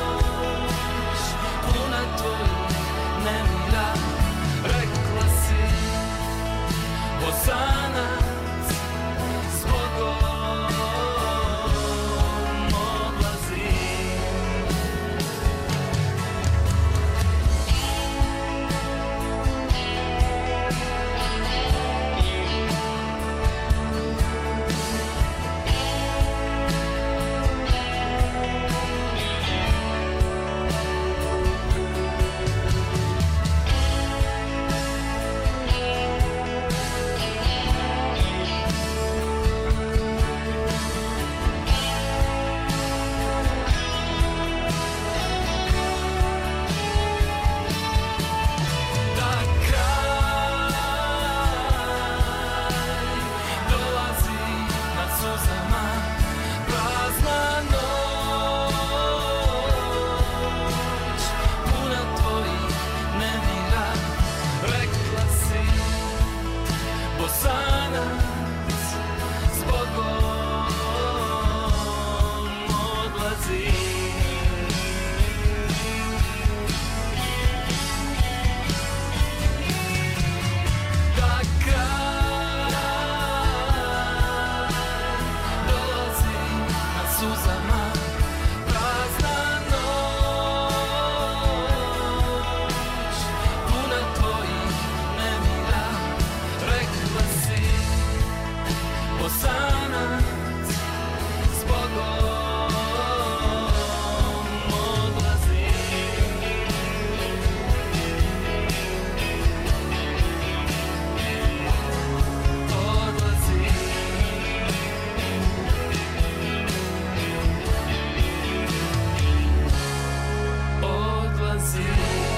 puna tvojih nemira. Rekla si Bosanac s Bogom odlazi. Da kraj dolazi na suzama. Prazna noć, puna tvojih nemira. Rekla si Bosanac s Bogom odlazi. Da kraj dolazi na suzama. Prazna noć, puna tvojih nemira. Rekla si Bosanac s Bogom odlazi. Odlazi. Odlazi.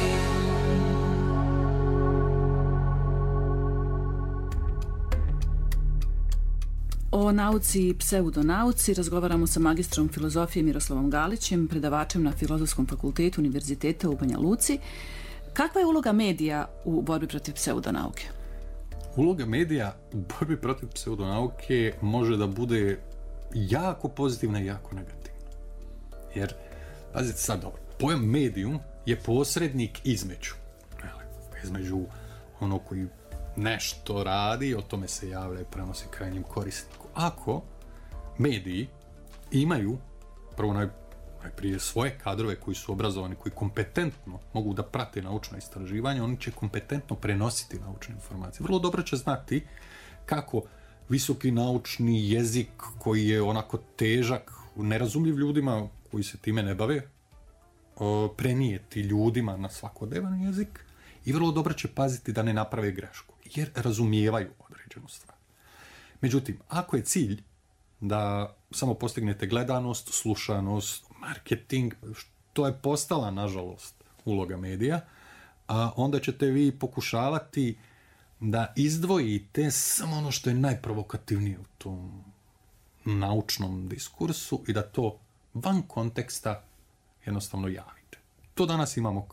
O nauci i pseudonauci razgovaramo sa magistrom filozofije Miroslavom Galićem, predavačem na Filozofskom fakultetu Univerziteta u Banja Luci. Kakva je uloga medija u borbi protiv pseudonauke? Uloga medija u borbi protiv pseudonauke može da bude jako pozitivna i jako negativna. Jer, pazite sad dobro, pojam medijum je posrednik između. Između ono koji nešto radi, o tome se javlja i prenosi krajnjem korisniku. Ako mediji imaju prvo naj, najprije svoje kadrove koji su obrazovani, koji kompetentno mogu da prate naučno istraživanje, oni će kompetentno prenositi naučne informacije. Vrlo dobro će znati kako visoki naučni jezik koji je onako težak, nerazumljiv ljudima koji se time ne bave, prenijeti ljudima na svakodnevan jezik i vrlo dobro će paziti da ne naprave grešku, jer razumijevaju određenu stvar. Međutim, ako je cilj da samo postignete gledanost, slušanost, marketing, što je postala, nažalost, uloga medija, a onda ćete vi pokušavati da izdvojite samo ono što je najprovokativnije u tom naučnom diskursu i da to van konteksta jednostavno javite. To danas imamo kao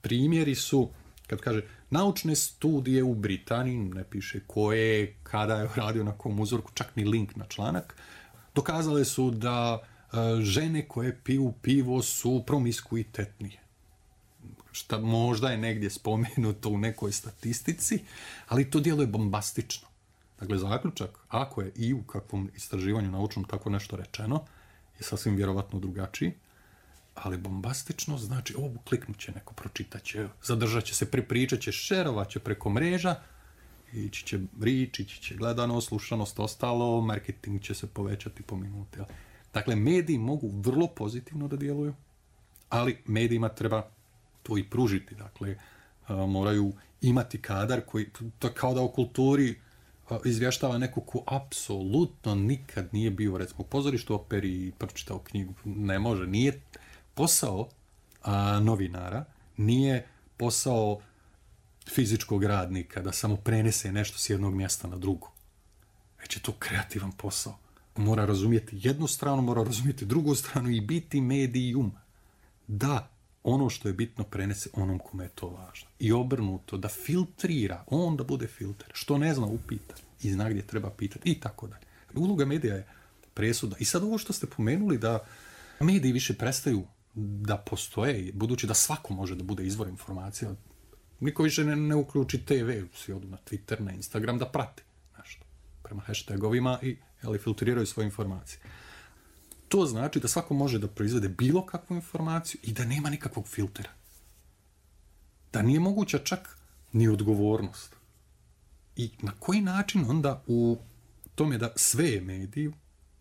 primjeri su, kad kaže, naučne studije u Britaniji, ne piše koje, kada je radio na kom uzorku, čak ni link na članak, dokazale su da e, žene koje piju pivo su promiskuitetnije. Šta možda je negdje spomenuto u nekoj statistici, ali to djeluje bombastično. Dakle, zaključak, ako je i u kakvom istraživanju naučnom tako nešto rečeno, je sasvim vjerovatno drugačiji, ali bombastično znači, ovo kliknut će neko, pročitat će, zadržat će se, prepričat će, šerovat će preko mreža, ići će rič, ići će gledanost, slušanost, ostalo, marketing će se povećati po minuti. Dakle, mediji mogu vrlo pozitivno da djeluju, ali medijima treba to i pružiti. Dakle, moraju imati kadar koji, to kao da u kulturi izvještava neko ko apsolutno nikad nije bio, recimo, u pozorištu, operi i pročitao knjigu. Ne može, nije posao a, novinara, nije posao fizičkog radnika da samo prenese nešto s jednog mjesta na drugo. Već je to kreativan posao. Mora razumjeti jednu stranu, mora razumjeti drugu stranu i biti medijum. Da ono što je bitno prenese onom kome je to važno. I obrnuto, da filtrira, on da bude filter. Što ne zna, upita. I zna gdje treba pitati i tako dalje. Uloga medija je presuda. I sad ovo što ste pomenuli da mediji više prestaju da postoje, budući da svako može da bude izvor informacija. Niko više ne, ne uključi te ve, svi odu na Twitter, na Instagram da prati nešto. Prema hashtagovima i ali, filtriraju svoje informacije. To znači da svako može da proizvede bilo kakvu informaciju i da nema nikakvog filtera. Da nije moguća čak ni odgovornost. I na koji način onda u tome da sve je mediju,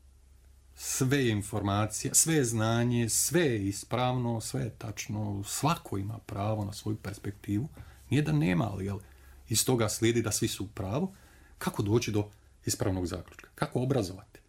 sve je informacija, sve je znanje, sve je ispravno, sve je tačno, svako ima pravo na svoju perspektivu, nije da nema, ali jel, iz toga slijedi da svi su u pravu, kako doći do ispravnog zaključka, kako obrazovati.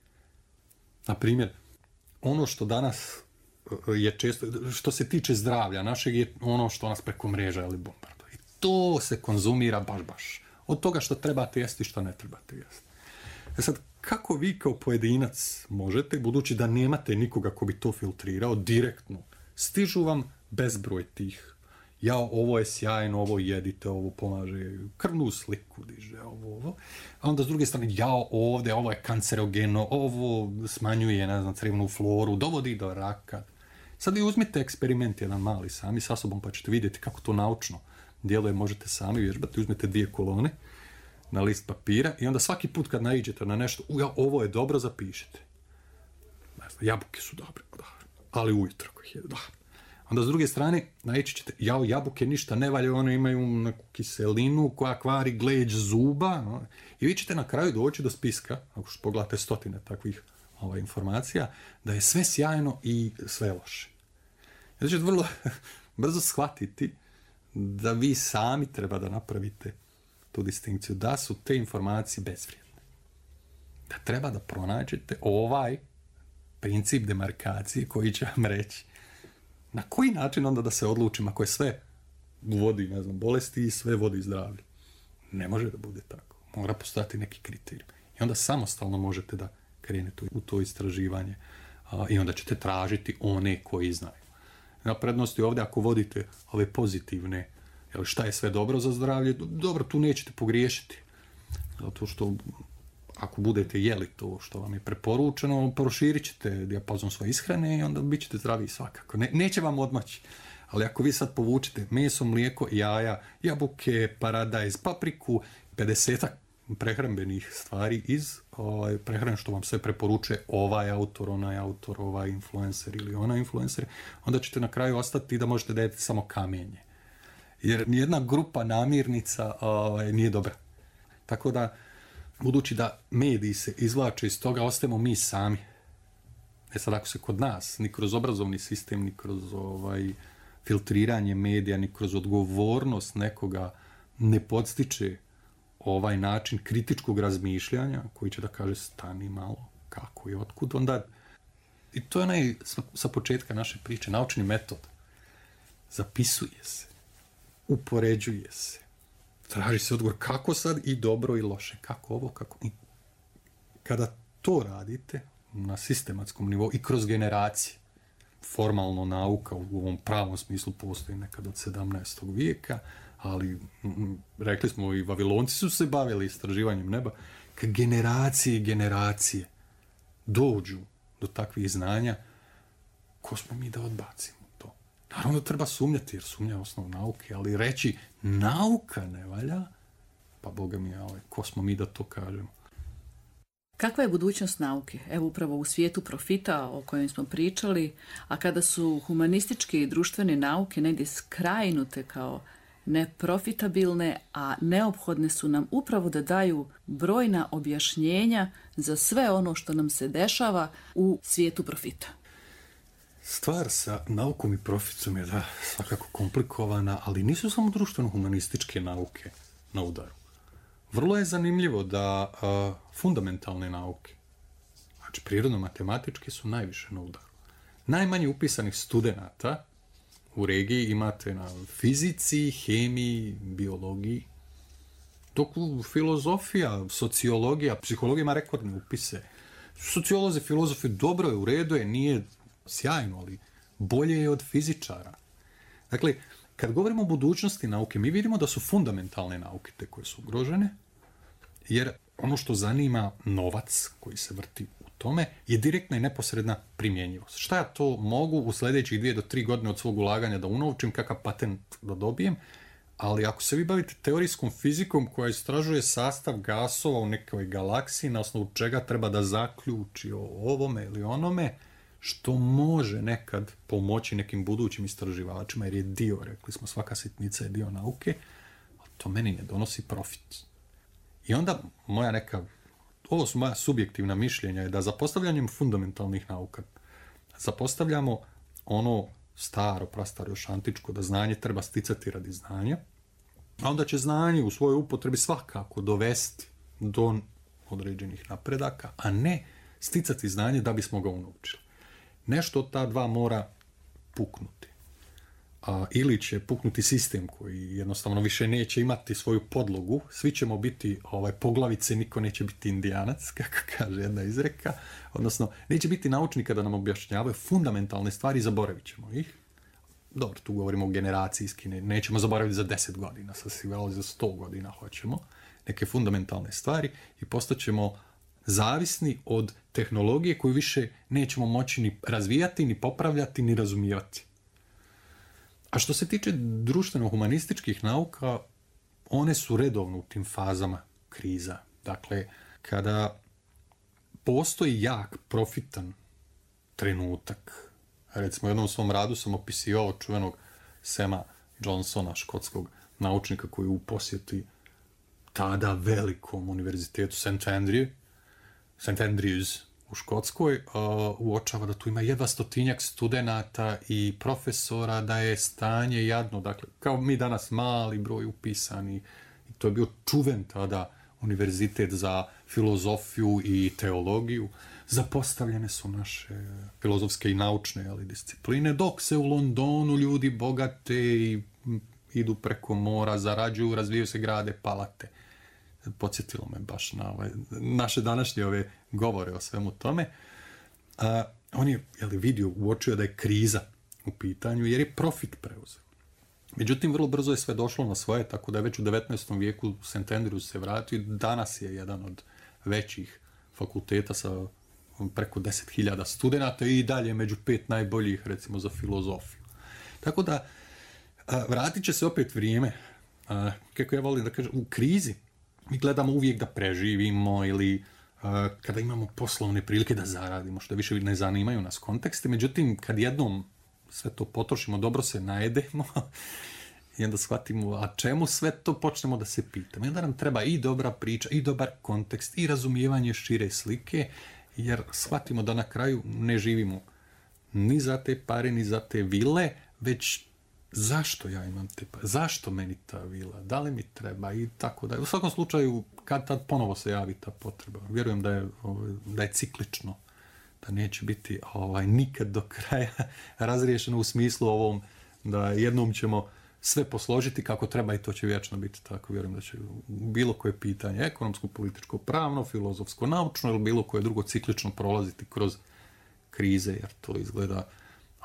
Na primjer, ono što danas je često, što se tiče zdravlja našeg, je ono što nas preko mreža ali bombarduje. I to se konzumira baš, baš. Od toga što trebate jesti i što ne trebate jesti. E sad, kako vi kao pojedinac možete, budući da nemate nikoga ko bi to filtrirao, direktno, stižu vam bezbroj tih, ja, ovo je sjajno, ovo jedite, ovo pomaže, krvnu sliku diže, ovo, ovo. A onda s druge strane, ja, ovdje, ovo je kancerogeno, ovo smanjuje, ne znam, crevnu floru, dovodi do raka. Sad vi uzmite eksperiment jedan mali sami sa sobom, pa ćete vidjeti kako to naučno djeluje, možete sami vježbati, uzmete dvije kolone na list papira i onda svaki put kad naiđete na nešto, u, ja, ovo je dobro, zapišite. Ne znam, jabuke su dobre, da, ali ujutro ako ih je, da. Onda s druge strane, naići ćete, jao, jabuke ništa ne valja, one imaju neku kiselinu koja kvari gleđ zuba, no? I vi ćete na kraju doći do spiska, ako što pogledate stotine takvih ovaj, informacija, da je sve sjajno i sve loše. Znači ćete vrlo brzo shvatiti da vi sami treba da napravite tu distinkciju, da su te informacije bezvrijedne. Da treba da pronađete ovaj princip demarkacije koji će vam reći na koji način onda da se odlučim ako je sve vodi, ne znam, bolesti i sve vodi zdravlje. Ne može da bude tako. Mora postojati neki kriterij. I onda samostalno možete da krenete u to istraživanje a, i onda ćete tražiti one koji znaju. Na prednosti ovdje ako vodite ove pozitivne, jel, šta je sve dobro za zdravlje, dobro, tu nećete pogriješiti. Zato što ako budete jeli to što vam je preporučeno, proširit ćete dijapazon svoje ishrane i onda bit ćete zdravi svakako. Ne, neće vam odmaći. Ali ako vi sad povučete meso, mlijeko, jaja, jabuke, paradajz, papriku, pedesetak prehrambenih stvari iz ovaj, prehrane što vam sve preporučuje ovaj autor, onaj autor, ovaj influencer ili onaj influencer, onda ćete na kraju ostati da možete da jedete samo kamenje. Jer nijedna grupa namirnica ovaj, nije dobra. Tako da, budući da mediji se izvlače iz toga, ostajemo mi sami. E sad, ako se kod nas, ni kroz obrazovni sistem, ni kroz ovaj, filtriranje medija, ni kroz odgovornost nekoga ne podstiče ovaj način kritičkog razmišljanja, koji će da kaže stani malo, kako i otkud, onda... I to je onaj, sa početka naše priče, naučni metod. Zapisuje se, upoređuje se, traži se odgovor kako sad i dobro i loše, kako ovo, kako... I kada to radite na sistematskom nivou i kroz generacije, formalno nauka u ovom pravom smislu postoji nekad od sedamnaestog vijeka, ali mm, rekli smo i Vavilonci su se bavili istraživanjem neba, kad generacije i generacije dođu do takvih znanja, ko smo mi da odbacimo to? Naravno da treba sumnjati, jer sumnja je osnov nauke, ali reći nauka ne valja, pa boga mi, ovaj, ko smo mi da to kažemo? Kakva je budućnost nauke? Evo upravo u svijetu profita o kojem smo pričali, a kada su humanističke i društvene nauke negdje skrajnute kao neprofitabilne, a neophodne su nam upravo da daju brojna objašnjenja za sve ono što nam se dešava u svijetu profita. Stvar sa naukom i profitom je da svakako komplikovana, ali nisu samo društveno-humanističke nauke na udaru. Vrlo je zanimljivo da a, fundamentalne nauke, znači prirodno-matematičke, su najviše na udaru. Najmanje upisanih studenata u regiji imate na fizici, hemiji, biologiji, dok u filozofija, sociologija, psihologija ima rekordne upise. Sociolozi, filozofi, dobro je, u redu je, nije sjajno, ali bolje je od fizičara. Dakle, kad govorimo o budućnosti nauke, mi vidimo da su fundamentalne nauke te koje su ugrožene, jer ono što zanima novac koji se vrti u tome je direktna i neposredna primjenjivost. Šta ja to mogu u sljedećih dvije do tri godine od svog ulaganja da unovčim, kakav patent da dobijem, ali ako se vi bavite teorijskom fizikom koja istražuje sastav gasova u nekoj galaksiji na osnovu čega treba da zaključi o ovome ili onome, što može nekad pomoći nekim budućim istraživačima, jer je dio, rekli smo, svaka sitnica je dio nauke, ali to meni ne donosi profit. I onda moja neka, ovo su moja subjektivna mišljenja, je da za postavljanjem fundamentalnih nauka zapostavljamo ono staro, prastaro, još antičko, da znanje treba sticati radi znanja, a onda će znanje u svojoj upotrebi svakako dovesti do određenih napredaka, a ne sticati znanje da bismo ga unovčili. Nešto od ta dva mora puknuti. A, ili će puknuti sistem koji jednostavno više neće imati svoju podlogu, svi ćemo biti ovaj, poglavice, niko neće biti indijanac, kako kaže jedna izreka, odnosno neće biti naučnika da nam objašnjavaju fundamentalne stvari, zaboravit ćemo ih. Dobro, tu govorimo o generacijski, ne, nećemo zaboraviti za deset godina, sad si veli za sto godina hoćemo, neke fundamentalne stvari i postaćemo zavisni od tehnologije koju više nećemo moći ni razvijati, ni popravljati, ni razumijevati. A što se tiče društveno-humanističkih nauka, one su redovno u tim fazama kriza. Dakle, kada postoji jak, profitan trenutak, recimo u jednom svom radu sam opisivao čuvenog Sema Johnsona, škotskog naučnika koji u posjeti tada velikom univerzitetu Saint Andrew, Saint Andrews u Škotskoj, uh, uočava da tu ima jedva stotinjak studenata i profesora, da je stanje jadno, dakle, kao mi danas mali broj upisani, i to je bio čuven tada univerzitet za filozofiju i teologiju, zapostavljene su naše filozofske i naučne ali, discipline, dok se u Londonu ljudi bogate i idu preko mora, zarađuju, razvijaju se, grade palate. Podsjetilo me baš na ove, naše današnje ove govore o svemu tome. A, on je jeli, vidio, uočio da je kriza u pitanju jer je profit preuzeo. Međutim, vrlo brzo je sve došlo na svoje, tako da je već u devetnaestom vijeku Saint Andrews se vratio i danas je jedan od većih fakulteta sa preko deset hiljada studenata i dalje među pet najboljih, recimo, za filozofiju. Tako da, a, vratit će se opet vrijeme, a, kako ja volim da kažem, u krizi. Mi gledamo uvijek da preživimo ili uh, kada imamo poslovne prilike da zaradimo, što više ne zanimaju nas kontekste. Međutim, kad jednom sve to potrošimo, dobro se najedemo i onda shvatimo, a čemu sve to, počnemo da se pitamo. I onda nam treba i dobra priča, i dobar kontekst, i razumijevanje šire slike, jer shvatimo da na kraju ne živimo ni za te pare, ni za te vile, već zašto ja imam te pare, zašto meni ta vila, da li mi treba i tako da. U svakom slučaju, kad tad ponovo se javi ta potreba. Vjerujem da je, da je ciklično, da neće biti ovaj, nikad do kraja razriješeno u smislu ovom da jednom ćemo sve posložiti kako treba i to će vječno biti tako. Vjerujem da će bilo koje pitanje, ekonomsko, političko, pravno, filozofsko, naučno ili bilo koje drugo ciklično prolaziti kroz krize, jer to izgleda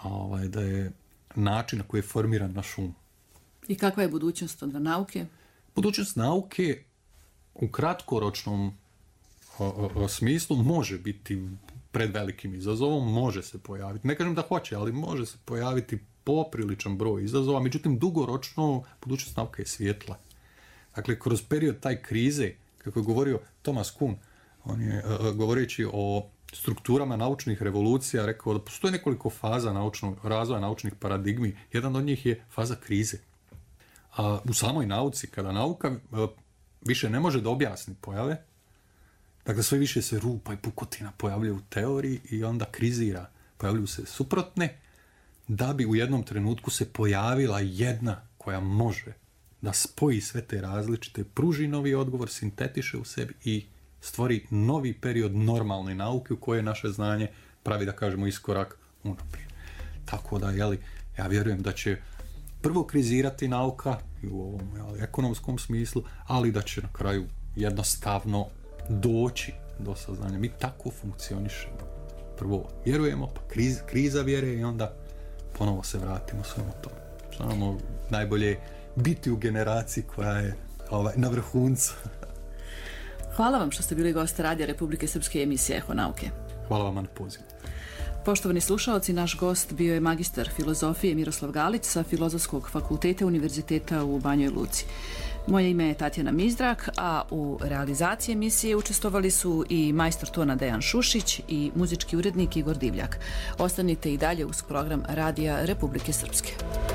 ovaj, da je način na koji je formiran naš um. I kakva je budućnost onda nauke? Budućnost nauke u kratkoročnom o, o, o smislu može biti pred velikim izazovom, može se pojaviti. Ne kažem da hoće, ali može se pojaviti popriličan broj izazova, međutim dugoročno budućnost nauke je svjetla. Dakle, kroz period taj krize, kako je govorio Thomas Kuhn, on je uh, govoreći o strukturama naučnih revolucija rekao da postoje nekoliko faza naučnog razvoja, naučnih paradigmi. Jedan od njih je faza krize. A u samoj nauci, kada nauka uh, više ne može da objasni pojave, dakle sve više se rupa i pukotina pojavljaju u teoriji i onda krizira, pojavljuju se suprotne, da bi u jednom trenutku se pojavila jedna koja može da spoji sve te različite, pruži novi odgovor, sintetiše u sebi i stvori novi period normalne nauke u kojoj naše znanje pravi, da kažemo, iskorak unaprijed. Tako da, jeli, ja vjerujem da će prvo krizirati nauka i u ovom jeli, ekonomskom smislu, ali da će na kraju jednostavno doći do saznanja. Mi tako funkcionišemo. Prvo vjerujemo, pa kriz, kriza vjere i onda ponovo se vratimo svemu tome. Samo najbolje biti u generaciji koja je ovaj, na vrhuncu. Hvala vam što ste bili gost Radija Republike Srpske emisije Eho nauke. Hvala vam na pozivu. Poštovani slušaoci, naš gost bio je magistar filozofije Miroslav Galić sa Filozofskog fakulteta Univerziteta u Banjoj Luci. Moje ime je Tatjana Mizdrak, a u realizaciji emisije učestvovali su i majstor tona Dejan Šušić i muzički urednik Igor Divljak. Ostanite i dalje uz program Radija Republike Srpske.